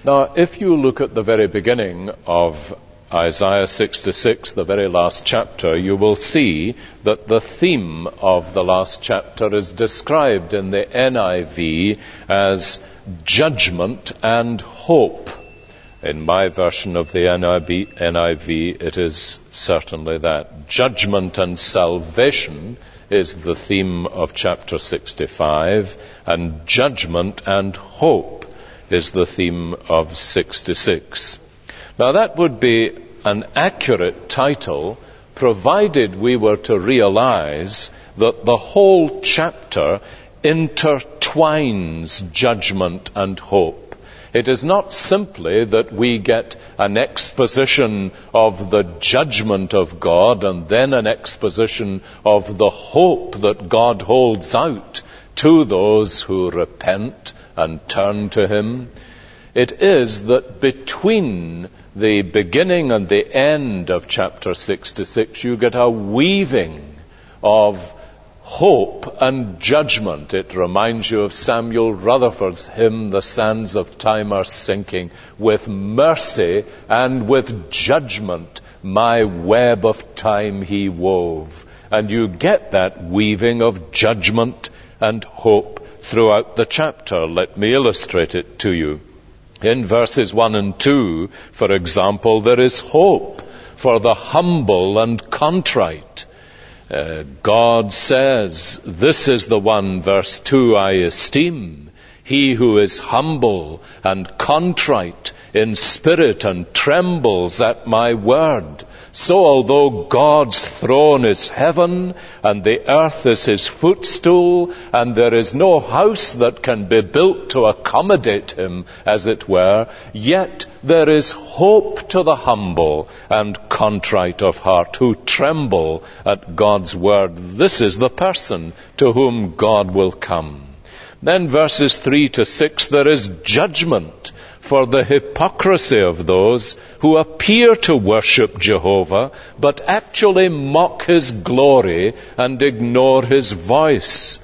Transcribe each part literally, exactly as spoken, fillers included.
Now, if you look at the very beginning of Isaiah sixty-six, the very last chapter, you will see that the theme of the last chapter is described in the N I V as judgment and hope. In my version of the N I V, it is certainly that. Judgment and salvation is the theme of chapter sixty-five, and judgment and hope is the theme of sixty-six. Now that would be an accurate title, provided we were to realize that the whole chapter intertwines judgment and hope. It is not simply that we get an exposition of the judgment of God and then an exposition of the hope that God holds out to those who repent and turn to Him. It is that between the beginning and the end of chapter sixty-six, you get a weaving of hope and judgment. It reminds you of Samuel Rutherford's hymn, "The Sands of Time Are Sinking. With mercy and with judgment my web of time He wove." And you get that weaving of judgment and hope throughout the chapter. Let me illustrate it to you. In verses one and two, for example, there is hope for the humble and contrite. Uh, God says, "This is the one," verse two, "I esteem, he who is humble and contrite in spirit and trembles at my word. So although God's throne is heaven and the earth is His footstool, and there is no house that can be built to accommodate Him, as it were, yet there is hope to the humble and contrite of heart who tremble at God's word." This is the person to whom God will come. Then verses three to six, there is judgment for the hypocrisy of those who appear to worship Jehovah, but actually mock His glory and ignore His voice.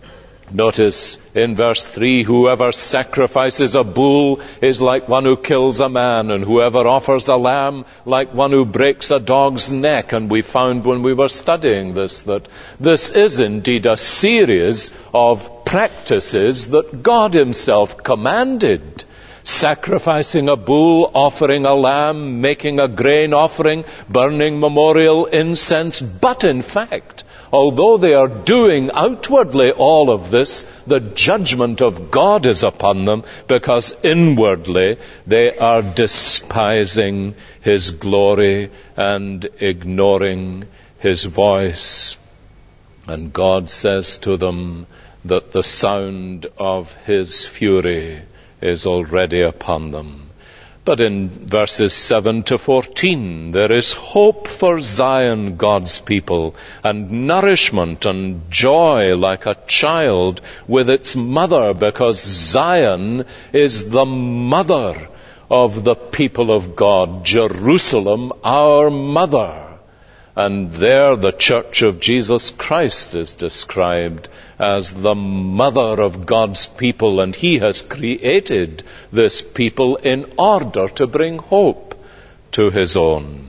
Notice in verse three, "Whoever sacrifices a bull is like one who kills a man, and whoever offers a lamb like one who breaks a dog's neck." And we found when we were studying this that this is indeed a series of practices that God Himself commanded. Sacrificing a bull, offering a lamb, making a grain offering, burning memorial incense. But in fact, although they are doing outwardly all of this, the judgment of God is upon them, because inwardly they are despising His glory and ignoring His voice. And God says to them that the sound of His fury is already upon them. But in verses seven to fourteen, there is hope for Zion, God's people, and nourishment and joy like a child with its mother, because Zion is the mother of the people of God, Jerusalem, our mother. And there the Church of Jesus Christ is described as the mother of God's people, and He has created this people in order to bring hope to His own.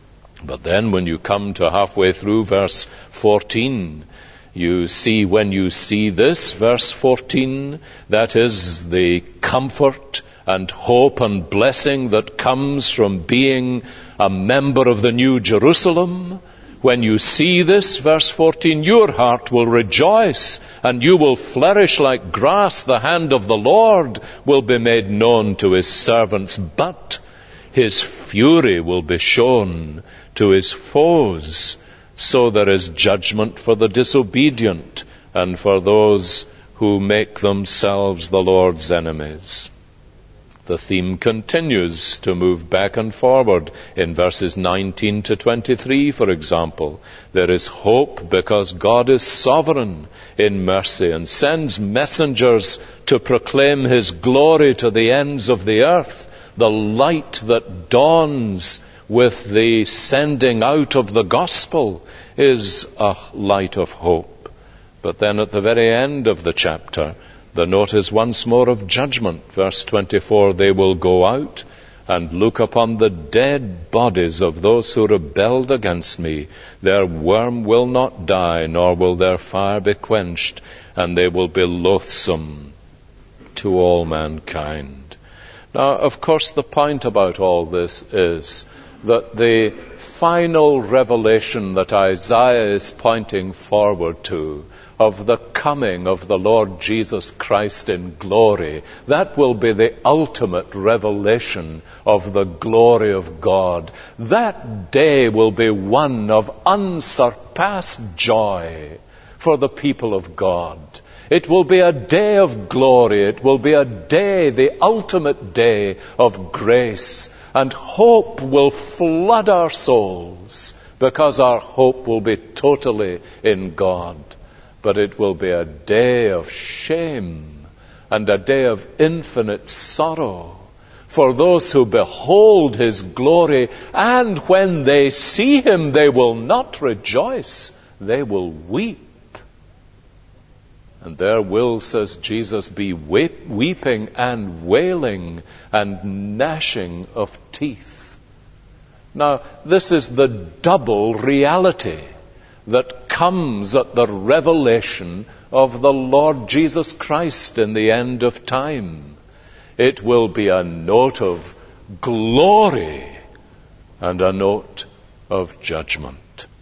But then when you come to halfway through verse fourteen, you see, when you see this, verse fourteen, that is the comfort and hope and blessing that comes from being a member of the New Jerusalem. When you see this, verse fourteen, your heart will rejoice and you will flourish like grass. The hand of the Lord will be made known to His servants, but His fury will be shown to His foes. So there is judgment for the disobedient and for those who make themselves the Lord's enemies. The theme continues to move back and forward. In verses nineteen to twenty-three, for example, there is hope because God is sovereign in mercy and sends messengers to proclaim His glory to the ends of the earth. The light that dawns with the sending out of the gospel is a light of hope. But then at the very end of the chapter, The note is once more of judgment. Verse twenty-four, they will go out and look upon the dead bodies of those who rebelled against me. Their worm will not die, nor will their fire be quenched, and they will be loathsome to all mankind. Now, of course, the point about all this is that the final revelation that Isaiah is pointing forward to, of the coming of the Lord Jesus Christ in glory, that will be the ultimate revelation of the glory of God. That day will be one of unsurpassed joy for the people of God. It will be a day of glory. It will be a day, the ultimate day of grace. And hope will flood our souls because our hope will be totally in God. But it will be a day of shame and a day of infinite sorrow for those who behold His glory, and when they see Him, they will not rejoice, they will weep. And there will, says Jesus, be weeping and wailing and gnashing of teeth. Now, this is the double reality that comes at the revelation of the Lord Jesus Christ in the end of time. It will be a note of glory and a note of judgment.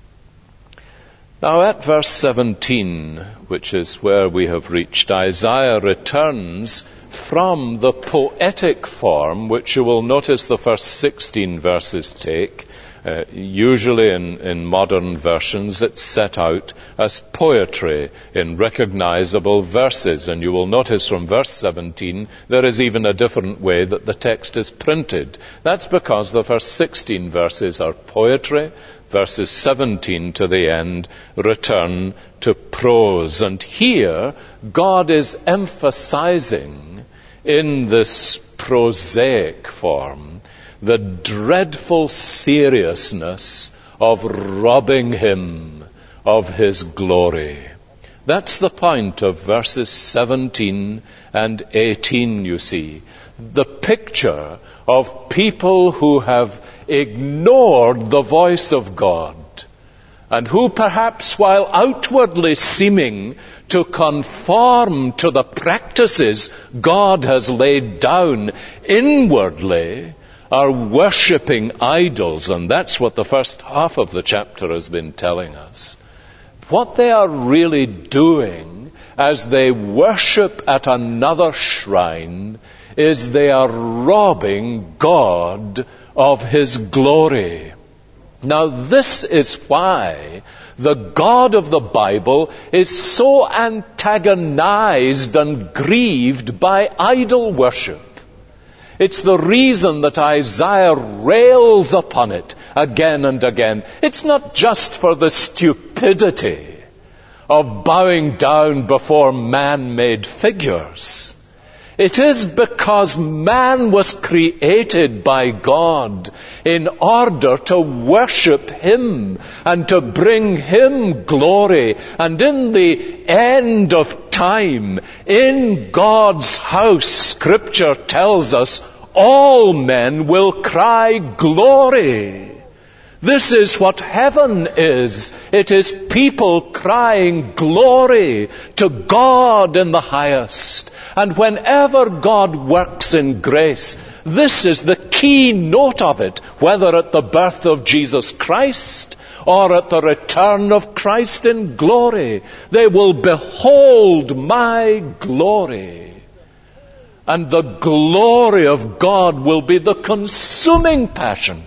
Now at verse seventeen, which is where we have reached, Isaiah returns from the poetic form, which you will notice the first sixteen verses take. Uh, usually in, in modern versions it's set out as poetry in recognizable verses, and you will notice from verse seventeen there is even a different way that the text is printed. That's because the first sixteen verses are poetry, verses seventeen to the end return to prose. And here God is emphasizing in this prosaic form the dreadful seriousness of robbing Him of His glory. That's the point of verses seventeen and eighteen, you see. The picture of people who have ignored the voice of God, and who perhaps, while outwardly seeming to conform to the practices God has laid down, inwardly are worshipping idols. And that's what the first half of the chapter has been telling us. What they are really doing as they worship at another shrine is they are robbing God of His glory. Now, this is why the God of the Bible is so antagonized and grieved by idol worship. It's the reason that Isaiah rails upon it again and again. It's not just for the stupidity of bowing down before man-made figures. It is because man was created by God in order to worship Him and to bring Him glory. And in the end of time, in God's house, Scripture tells us, all men will cry glory. This is what heaven is. It is people crying glory to God in the highest. And whenever God works in grace, this is the key note of it, whether at the birth of Jesus Christ or at the return of Christ in glory. They will behold my glory. And the glory of God will be the consuming passion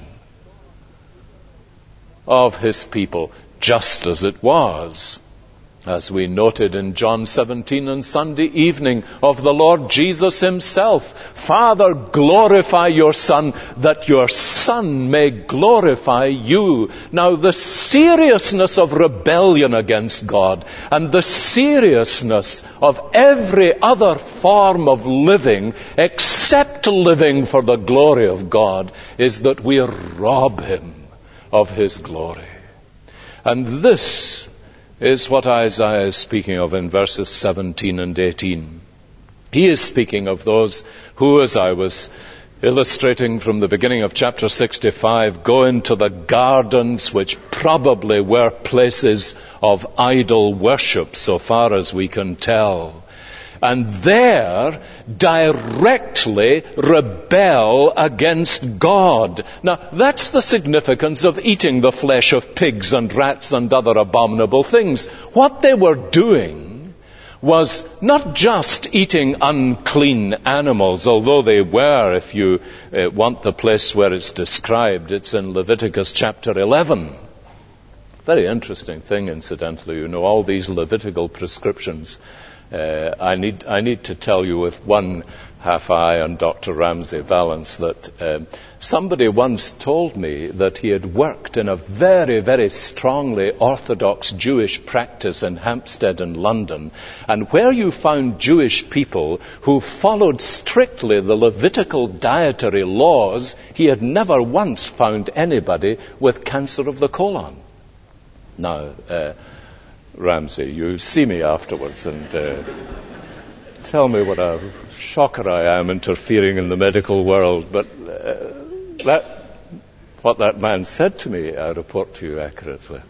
of His people, just as it was, as we noted in John seventeen on Sunday evening, of the Lord Jesus Himself. Father, glorify your Son, that your Son may glorify you. Now, the seriousness of rebellion against God and the seriousness of every other form of living except living for the glory of God is that we rob Him of His glory. And this is what Isaiah is speaking of in verses seventeen and eighteen. He is speaking of those who, as I was illustrating from the beginning of chapter sixty-five, go into the gardens which probably were places of idol worship, so far as we can tell, and there directly rebel against God. Now, that's the significance of eating the flesh of pigs and rats and other abominable things. What they were doing was not just eating unclean animals, although they were, if you uh, want the place where it's described, it's in Leviticus chapter eleven. Very interesting thing, incidentally, you know, all these Levitical prescriptions. Uh, I need I need to tell you with one half eye on Doctor Ramsey Valance that um, somebody once told me that he had worked in a very, very strongly Orthodox Jewish practice in Hampstead in London, and where you found Jewish people who followed strictly the Levitical dietary laws, he had never once found anybody with cancer of the colon. Now, uh, Ramsey, you see me afterwards and uh, tell me what a shocker I am interfering in the medical world, but uh, that, what that man said to me, I report to you accurately.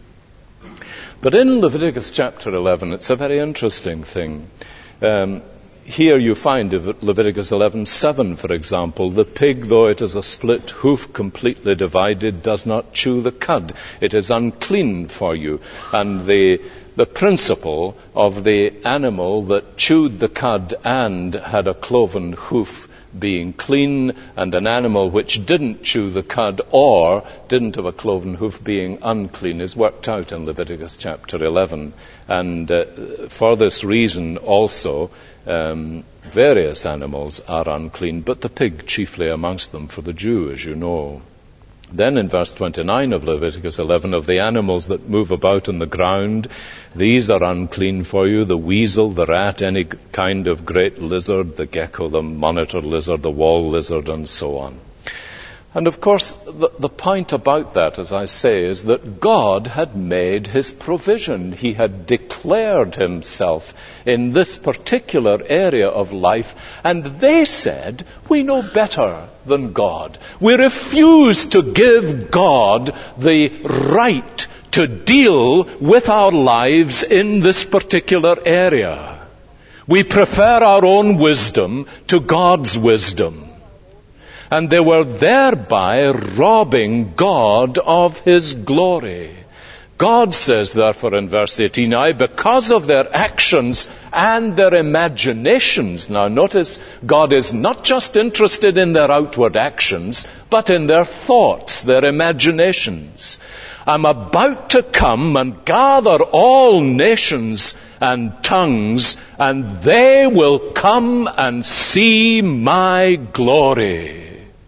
But in Leviticus chapter eleven, it's a very interesting thing. Um, here you find Leviticus eleven seven, for example, the pig, though it is a split hoof completely divided, does not chew the cud. It is unclean for you. And the the principle of the animal that chewed the cud and had a cloven hoof being clean, and an animal which didn't chew the cud or didn't have a cloven hoof being unclean, is worked out in Leviticus chapter eleven. And uh, for this reason also, um, various animals are unclean, but the pig chiefly amongst them for the Jew, as you know. Then in verse twenty-nine of Leviticus eleven, of the animals that move about on the ground, these are unclean for you: the weasel, the rat, any kind of great lizard, the gecko, the monitor lizard, the wall lizard, and so on. And of course, the, the point about that, as I say, is that God had made his provision. He had declared himself in this particular area of life, and they said, we know better than God. We refuse to give God the right to deal with our lives in this particular area. We prefer our own wisdom to God's wisdom. And they were thereby robbing God of his glory. God says, therefore, in verse eighteen, I, because of their actions and their imaginations. Now notice, God is not just interested in their outward actions, but in their thoughts, their imaginations. I'm about to come and gather all nations and tongues, and they will come and see my glory.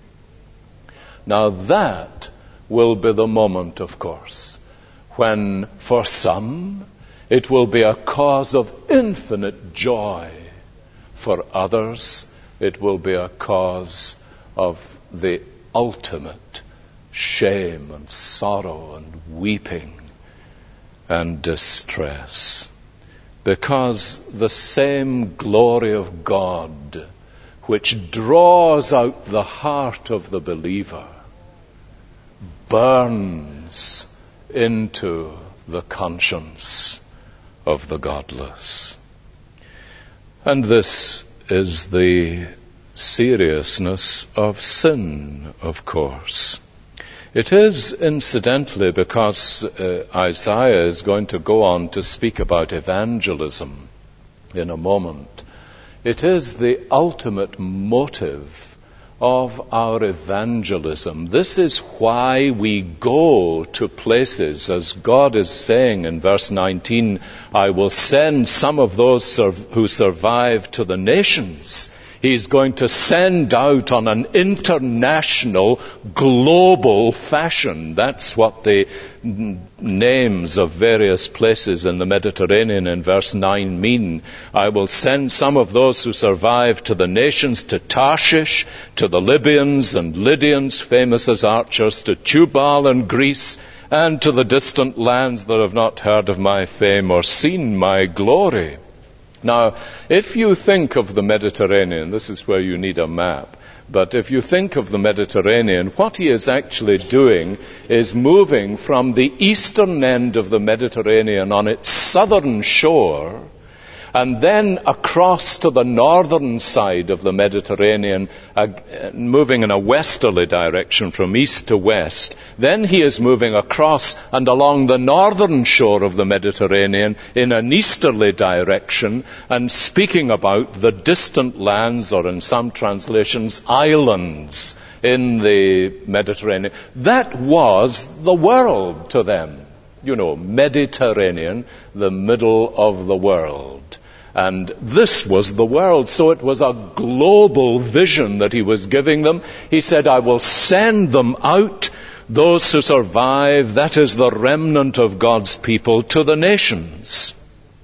Now that will be the moment, of course, when for some it will be a cause of infinite joy. For others it will be a cause of the ultimate shame and sorrow and weeping and distress. Because the same glory of God which draws out the heart of the believer burns into the conscience of the godless. And this is the seriousness of sin, of course. It is, incidentally, because uh, Isaiah is going to go on to speak about evangelism in a moment. It is the ultimate motive of our evangelism. This is why we go to places, as God is saying in verse nineteen, I will send some of those who survive to the nations. He's going to send out on an international, global fashion. That's what the n- names of various places in the Mediterranean in verse nine mean. I will send some of those who survive to the nations, to Tarshish, to the Libyans and Lydians, famous as archers, to Tubal and Greece, and to the distant lands that have not heard of my fame or seen my glory. Now, if you think of the Mediterranean, this is where you need a map, but if you think of the Mediterranean, what he is actually doing is moving from the eastern end of the Mediterranean on its southern shore, and then across to the northern side of the Mediterranean, uh, moving in a westerly direction from east to west. Then he is moving across and along the northern shore of the Mediterranean in an easterly direction and speaking about the distant lands, or in some translations, islands in the Mediterranean. That was the world to them. You know, Mediterranean, the middle of the world. And this was the world. So it was a global vision that he was giving them. He said, I will send them out, those who survive, that is the remnant of God's people, to the nations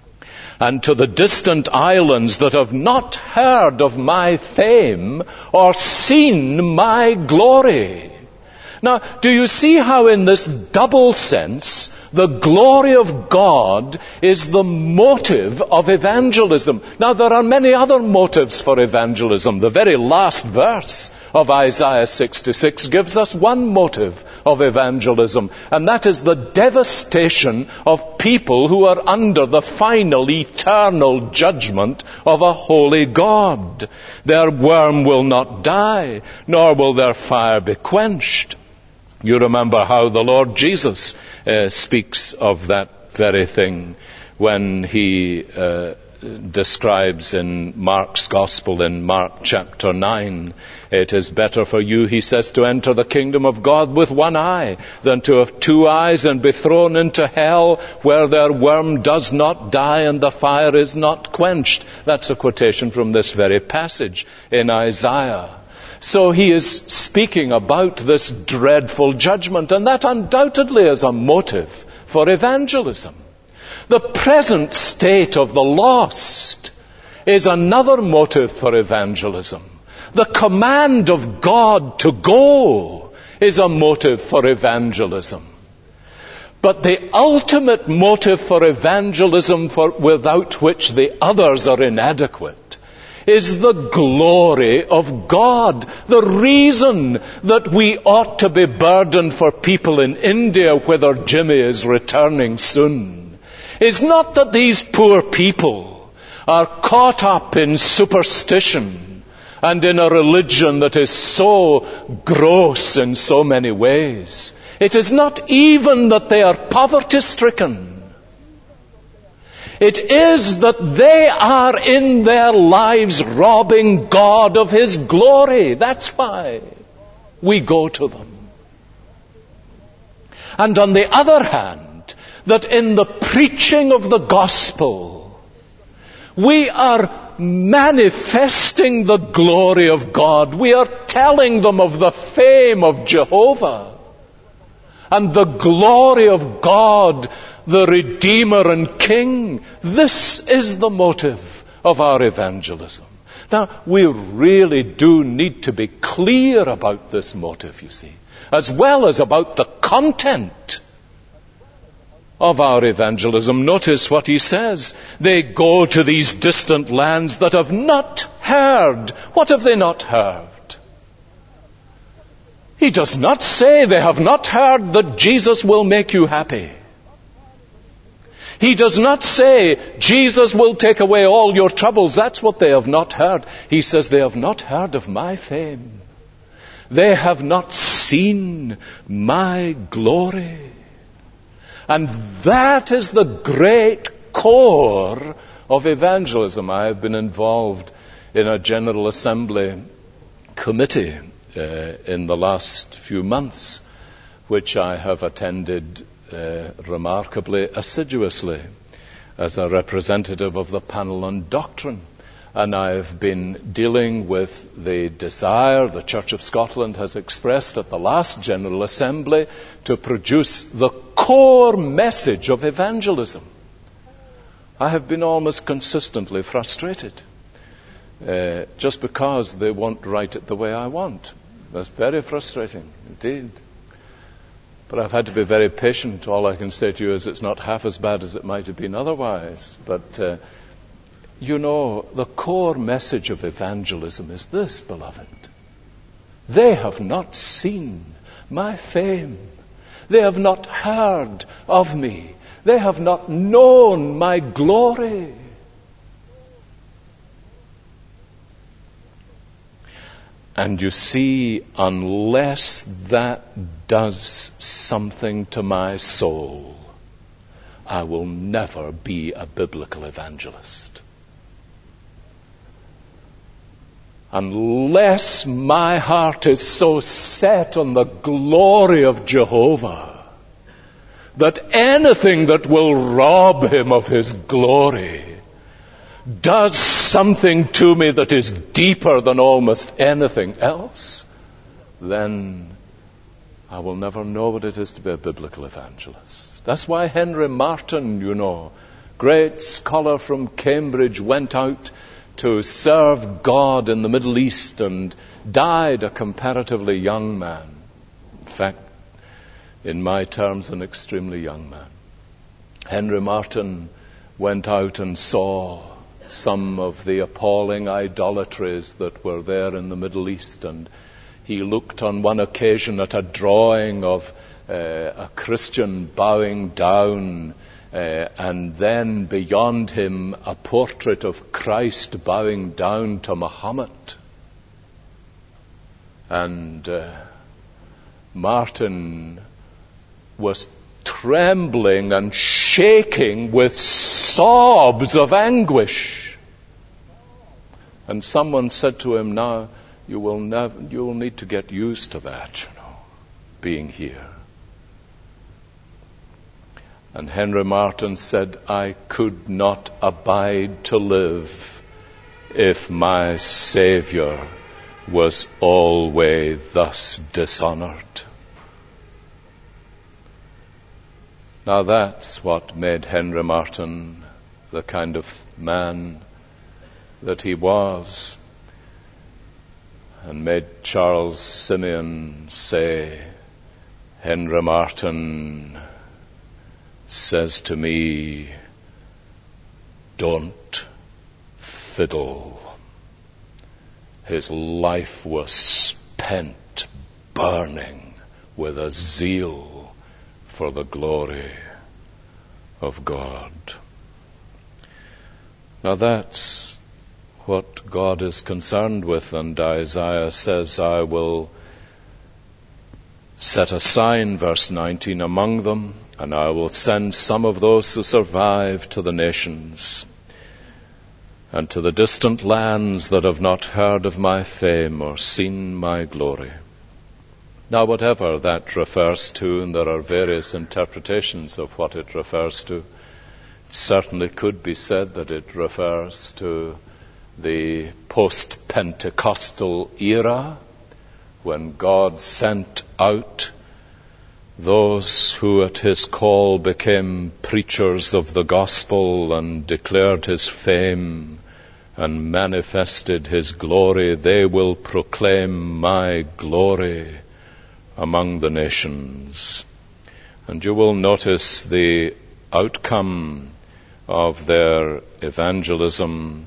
and to the distant islands that have not heard of my fame or seen my glory. Now, do you see how in this double sense, the glory of God is the motive of evangelism? Now, there are many other motives for evangelism. The very last verse of Isaiah sixty-six gives us one motive of evangelism, and that is the devastation of people who are under the final eternal judgment of a holy God. Their worm will not die, nor will their fire be quenched. You remember how the Lord Jesus uh, speaks of that very thing when he uh, describes in Mark's Gospel, in Mark chapter nine, it is better for you, he says, to enter the kingdom of God with one eye than to have two eyes and be thrown into hell, where their worm does not die and the fire is not quenched. That's a quotation from this very passage in Isaiah. So he is speaking about this dreadful judgment, and that undoubtedly is a motive for evangelism. The present state of the lost is another motive for evangelism. The command of God to go is a motive for evangelism. But the ultimate motive for evangelism, for, without which the others are inadequate, is the glory of God. The reason that we ought to be burdened for people in India, whither Jimmy is returning soon, is not that these poor people are caught up in superstition and in a religion that is so gross in so many ways. It is not even that they are poverty-stricken. It is that they are in their lives robbing God of His glory. That's why we go to them. And on the other hand, that in the preaching of the gospel, we are manifesting the glory of God. We are telling them of the fame of Jehovah and the glory of God, the Redeemer and King. This is the motive of our evangelism. Now, we really do need to be clear about this motive, you see, as well as about the content of our evangelism. Notice what he says. They go to these distant lands that have not heard. What have they not heard? He does not say they have not heard that Jesus will make you happy. He does not say, Jesus will take away all your troubles. That's what they have not heard. He says, they have not heard of my fame. They have not seen my glory. And that is the great core of evangelism. I have been involved in a General Assembly committee uh, in the last few months, which I have attended Uh, remarkably assiduously as a representative of the panel on doctrine. And I've been dealing with the desire the Church of Scotland has expressed at the last General Assembly to produce the core message of evangelism. I have been almost consistently frustrated uh, just because they won't write it the way I want. That's very frustrating indeed. But I've had to be very patient. All I can say to you is it's not half as bad as it might have been otherwise. But uh, You know, the core message of evangelism is this, beloved. They have not seen my fame. They have not heard of me. They have not known my glory. And you see, unless that does something to my soul, I will never be a biblical evangelist. Unless my heart is so set on the glory of Jehovah that anything that will rob him of his glory does something to me that is deeper than almost anything else, then I will never know what it is to be a biblical evangelist. That's why Henry Martyn, you know, great scholar from Cambridge, went out to serve God in the Middle East and died a comparatively young man. In fact, in my terms, an extremely young man. Henry Martyn went out and saw some of the appalling idolatries that were there in the Middle East, and he looked on one occasion at a drawing of uh, a Christian bowing down, uh, and then beyond him a portrait of Christ bowing down to Muhammad. And uh, Martyn was trembling and shaking with sobs of anguish. And someone said to him, now you will never, you will need to get used to that, you know, being here. And Henry Martyn said, I could not abide to live if my Saviour was always thus dishonoured. Now that's what made Henry Martyn the kind of man that he was, and made Charles Simeon say, Henry Martyn says to me, don't fiddle. His life was spent burning with a zeal for the glory of God. Now that's what God is concerned with, and Isaiah says, I will set a sign, verse nineteen, among them, and I will send some of those who survive to the nations and to the distant lands that have not heard of my fame or seen my glory. Now, whatever that refers to, and there are various interpretations of what it refers to, it certainly could be said that it refers to the post-Pentecostal era, when God sent out those who at his call became preachers of the gospel and declared his fame and manifested his glory. They will proclaim my glory among the nations. And you will notice the outcome of their evangelism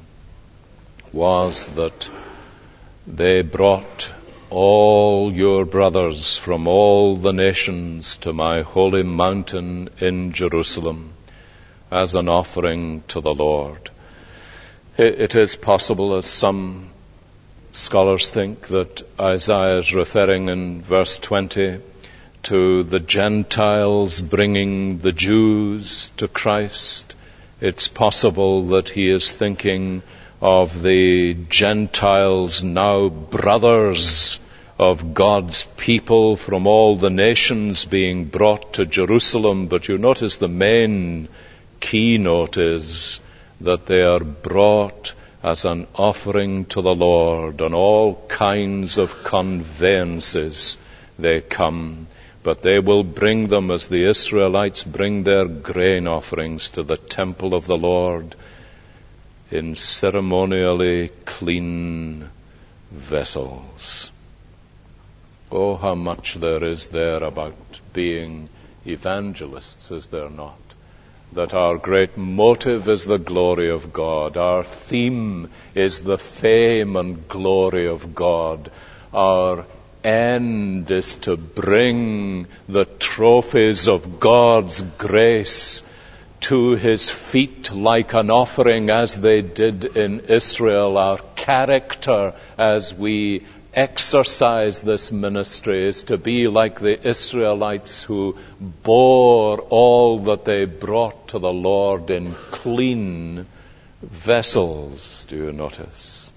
was that they brought all your brothers from all the nations to my holy mountain in Jerusalem as an offering to the Lord. It is possible, as some scholars think, that Isaiah is referring in verse twenty to the Gentiles bringing the Jews to Christ. It's possible that he is thinking of the Gentiles, now brothers of God's people from all the nations, being brought to Jerusalem. But you notice the main keynote is that they are brought as an offering to the Lord. On all kinds of conveyances they come, but they will bring them as the Israelites bring their grain offerings to the temple of the Lord, in ceremonially clean vessels. Oh, how much there is there about being evangelists, is there not? that our great motive is the glory of God. Our theme is the fame and glory of God. Our end is to bring the trophies of God's grace to his feet like an offering, as they did in Israel. Our character as we exercise this ministry is to be like the Israelites who bore all that they brought to the Lord in clean vessels, do you notice?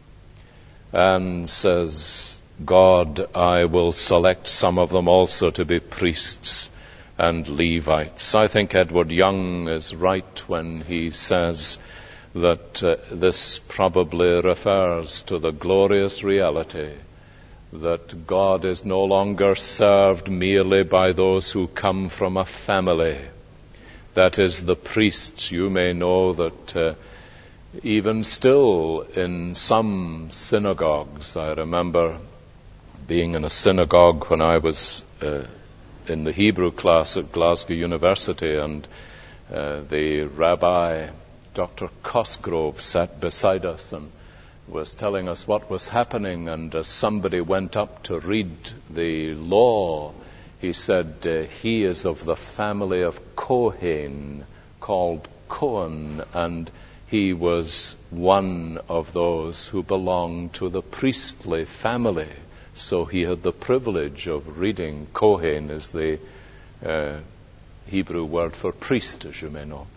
And says God, I will select some of them also to be priests and Levites. I think Edward Young is right when he says that uh, this probably refers to the glorious reality that God is no longer served merely by those who come from a family. That is, the priests. You may know that uh, even still in some synagogues, I remember being in a synagogue when I was uh, in the Hebrew class at Glasgow University, and uh, the rabbi, Doctor Cosgrove, sat beside us and was telling us what was happening, and as somebody went up to read the law, he said, uh, he is of the family of Kohen, called Cohen, and he was one of those who belonged to the priestly family. So he had the privilege of reading. Kohen is the uh, Hebrew word for priest, as you may know.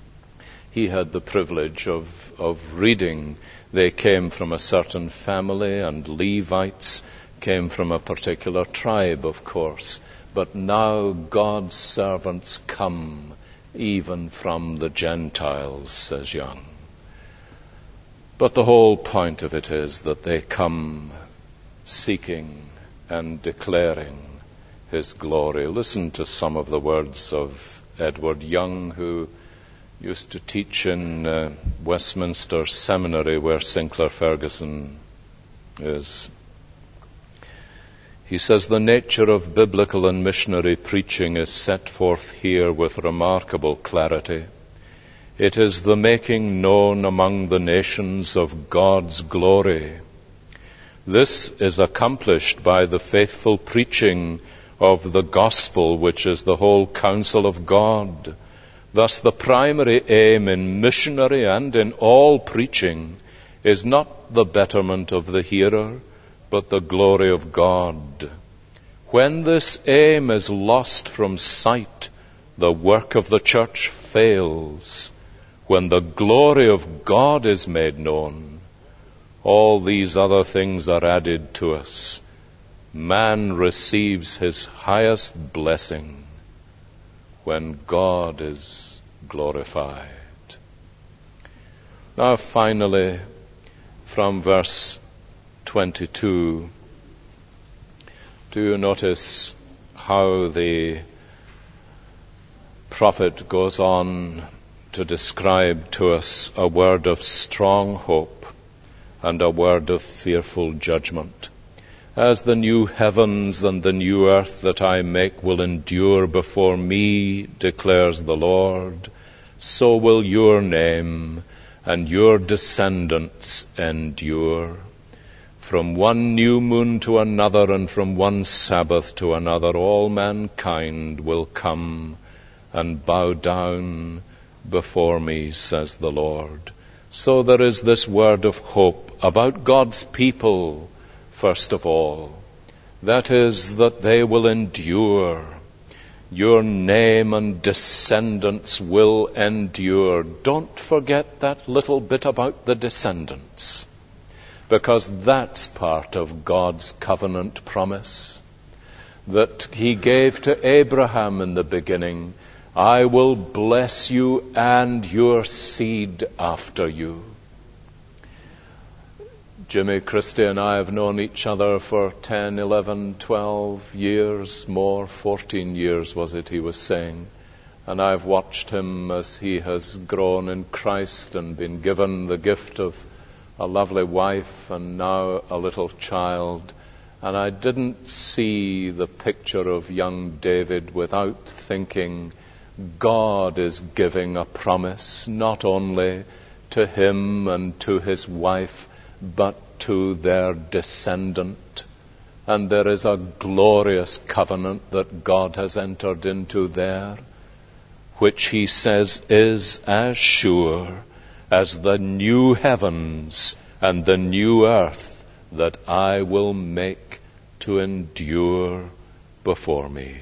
He had the privilege of, of reading. They came from a certain family, and Levites came from a particular tribe, of course. But now God's servants come even from the Gentiles, says Young. But the whole point of it is that they come seeking and declaring his glory. Listen to some of the words of Edward Young, who used to teach in uh, Westminster Seminary, where Sinclair Ferguson is. He says, the nature of biblical and missionary preaching is set forth here with remarkable clarity. It is the making known among the nations of God's glory. This is accomplished by the faithful preaching of the gospel, which is the whole counsel of God. Thus, the primary aim in missionary and in all preaching is not the betterment of the hearer, but the glory of God. When this aim is lost from sight, the work of the church fails. When the glory of God is made known, all these other things are added to us. Man receives his highest blessing when God is glorified. Now finally, from verse twenty-two, do you notice how the prophet goes on to describe to us a word of strong hope and a word of fearful judgment? As the new heavens and the new earth that I make will endure before me, declares the Lord, so will your name and your descendants endure. From one new moon to another, and from one Sabbath to another, all mankind will come and bow down before me, says the Lord. So there is this word of hope about God's people, first of all. That is, that they will endure. Your name and descendants will endure. Don't forget that little bit about the descendants, because that's part of God's covenant promise that he gave to Abraham in the beginning. I will bless you and your seed after you. Jimmy Christie and I have known each other for ten, eleven, twelve years, more, fourteen years was it, he was saying. And I've watched him as he has grown in Christ and been given the gift of a lovely wife and now a little child. And I didn't see the picture of young David without thinking God is giving a promise not only to him and to his wife, but to their descendant. And there is a glorious covenant that God has entered into there, which he says is as sure as the new heavens and the new earth that I will make to endure before me.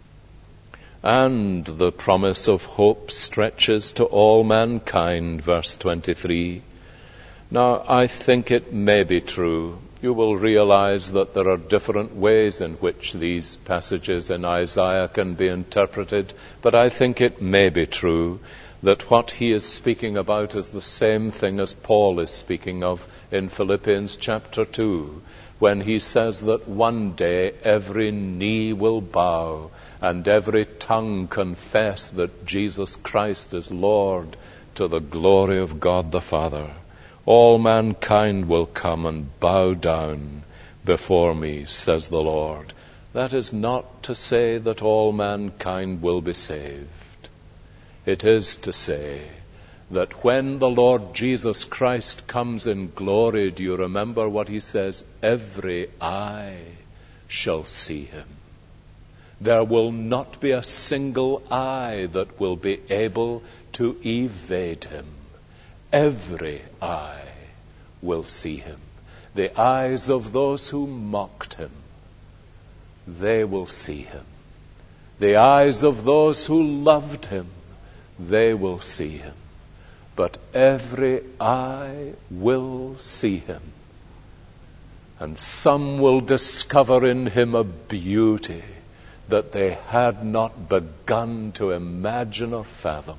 And the promise of hope stretches to all mankind, verse twenty-three. Now, I think it may be true. You will realize that there are different ways in which these passages in Isaiah can be interpreted, but I think it may be true that what he is speaking about is the same thing as Paul is speaking of in Philippians chapter two, when he says that one day every knee will bow and every tongue confess that Jesus Christ is Lord, to the glory of God the Father. All mankind will come and bow down before me, says the Lord. That is not to say that all mankind will be saved. It is to say that when the Lord Jesus Christ comes in glory, do you remember what he says? Every eye shall see him. There will not be a single eye that will be able to evade him. Every eye will see him. The eyes of those who mocked him, they will see him. The eyes of those who loved him, they will see him. But every eye will see him. And some will discover in him a beauty that they had not begun to imagine or fathom.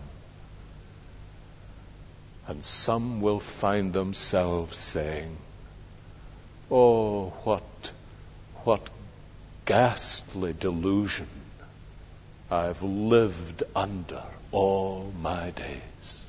And some will find themselves saying, oh, what, what ghastly delusion I've lived under all my days.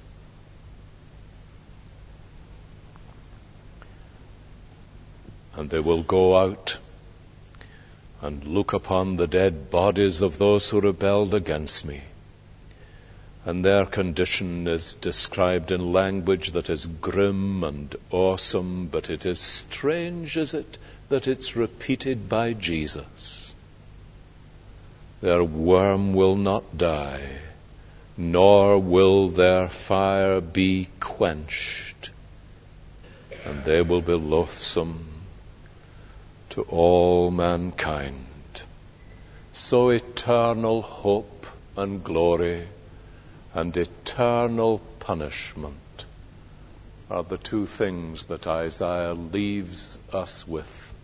And they will go out and look upon the dead bodies of those who rebelled against me. And their condition is described in language that is grim and awesome, but it is strange, is it, that it's repeated by Jesus. Their worm will not die, nor will their fire be quenched, and they will be loathsome to all mankind. So eternal hope and glory and eternal punishment are the two things that Isaiah leaves us with.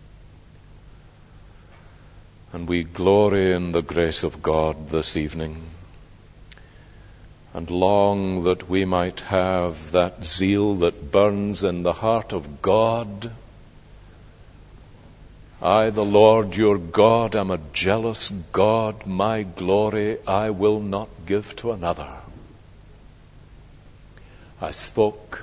And we glory in the grace of God this evening, and long that we might have that zeal that burns in the heart of God. I, the Lord your God, am a jealous God. My glory I will not give to another. I spoke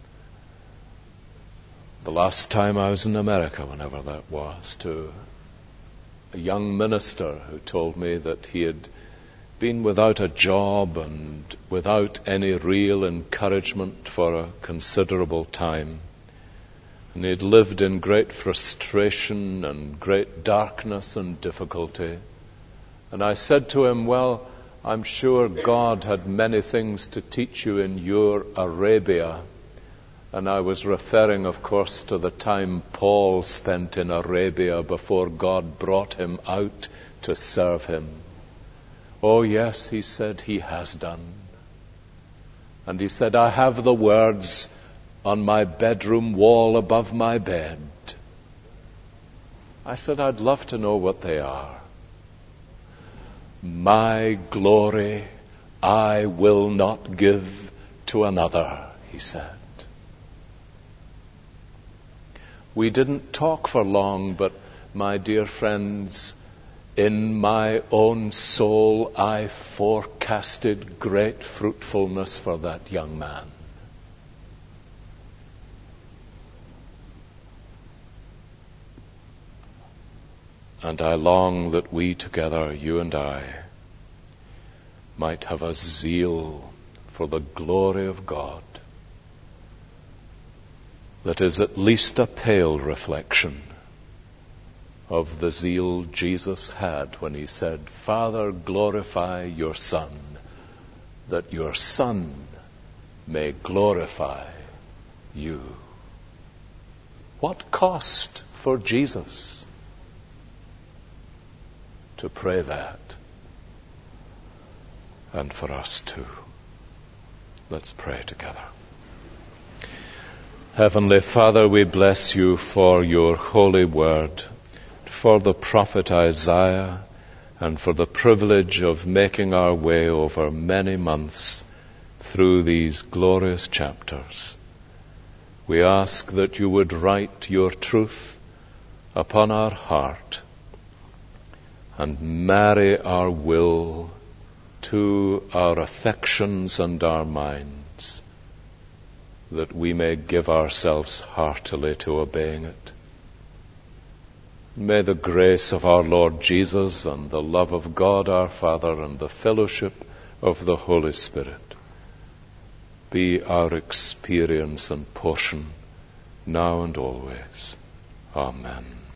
the last time I was in America, whenever that was, to a young minister who told me that he had been without a job and without any real encouragement for a considerable time. And he had lived in great frustration and great darkness and difficulty. And I said to him, well, I'm sure God had many things to teach you in your Arabia. And I was referring, of course, to the time Paul spent in Arabia before God brought him out to serve him. Oh, yes, he said, he has done. And he said, I have the words on my bedroom wall above my bed. I said, I'd love to know what they are. My glory I will not give to another, he said. We didn't talk for long, but my dear friends, in my own soul I forecasted great fruitfulness for that young man. And I long that we together, you and I, might have a zeal for the glory of God that is at least a pale reflection of the zeal Jesus had when he said, Father, glorify your Son, that your Son may glorify you. What cost for Jesus to pray that? And for us too. Let's pray together. Heavenly Father, we bless you for your holy word, for the prophet Isaiah, and for the privilege of making our way over many months through these glorious chapters. We ask that you would write your truth upon our heart and marry our will to our affections and our minds, that we may give ourselves heartily to obeying it. May the grace of our Lord Jesus and the love of God our Father and the fellowship of the Holy Spirit be our experience and portion now and always. Amen.